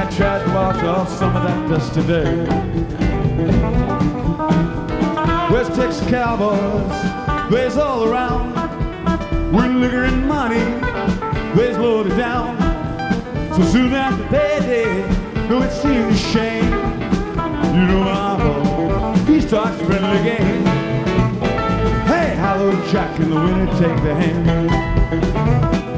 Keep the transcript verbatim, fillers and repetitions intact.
tried to wash off some of that dust today. West Texas cowboys, they's all around. With liquor and money, they's loaded down. So soon after payday, though it seems a shame, you know Mama, he starts a friendly game. Hey, hello Jack, and the winner take the hand.